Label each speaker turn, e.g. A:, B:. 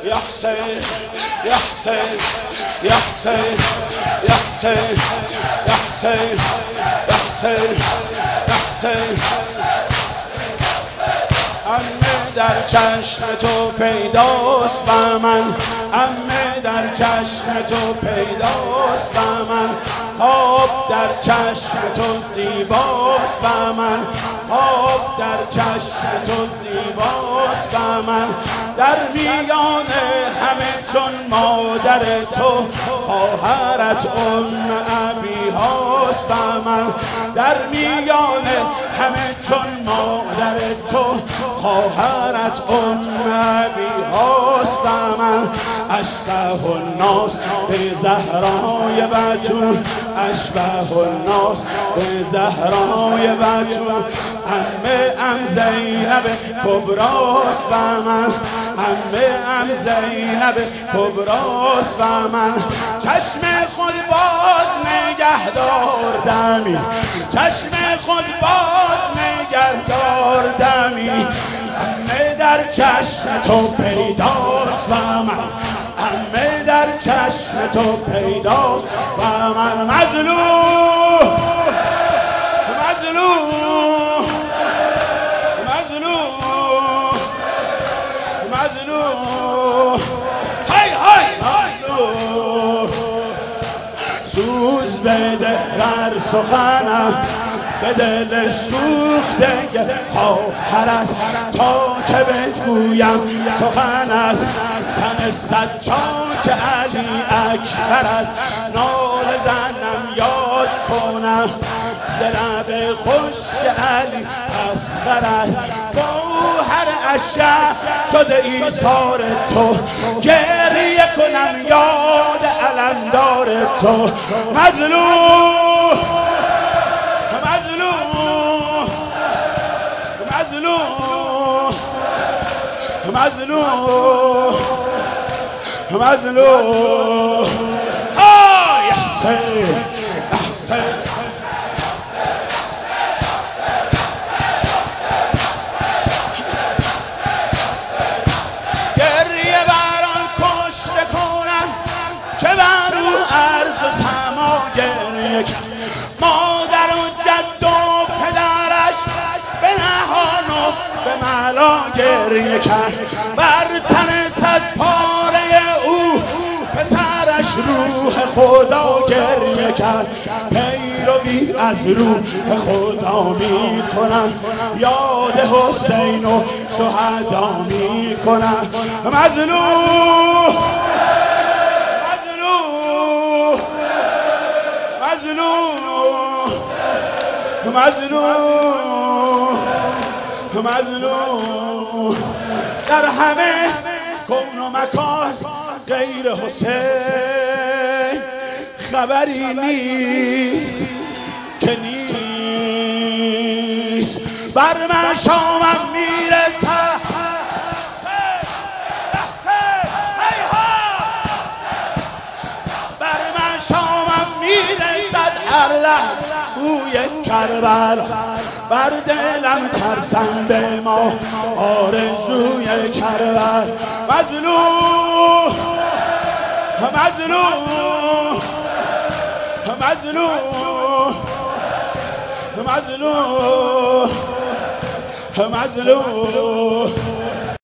A: یا حسین یا حسین یا حسین یا حسین یا حسین یا حسین یا حسین عمه در چشم تو پیداست و من عمه در چشم تو پیداست و من خواب در چشم تو زیباست و من خواب در چشم تو زیباست و من در میان همه چون مادر تو خواهرت ابی هاست و من در میان همه چون مادر تو خواهرت ابی هاست و من اشبه الناس به زهرای بتول اشبه الناس به زهرای بتول عمه ام زینب کبراست و من عمه ام زینب کبراست و من چشم خود باز نگهدار دمی چشم خود باز نگهدار دمی عمه در چشم تو پیداست و من عمه در چشم تو پیداست و من مظلوم مظلوم مظلوم مظلوم های های مظلوم سوز بده بر سخنم به دل سوخته خواهرت تا که بگویم سخن است تن سجاد علی اکبرت نال زنم یاد کنم ز لب خشک علی اصغرت گوهر اشک شده ایثار تو گریه کنم یاد علمدار تو مظلوم مظلوم مظلوم مظلوم های حسین حسین گریه بران کشته کنم که بر او عرض و سما گریه کرد مادر و جد و پدرش به نهان و به ملا گریه کرد بر تن صد پاره او پسرش روح خدا گریه کرد پیروی از روح خدا می کنم یاد حسین و شهدا می کنم مظلوم مظلوم مظلوم مظلوم مظلوم در همه کون و مکان غیر حسین خبری نیست که نیست بر من شامم میرسد بر من شامم میرسد هر لحظه بوی کربلا بر دلم ترسم به ما آرزوی کربلا مظلوم مظلوم مظلوم مظلوم مظلوم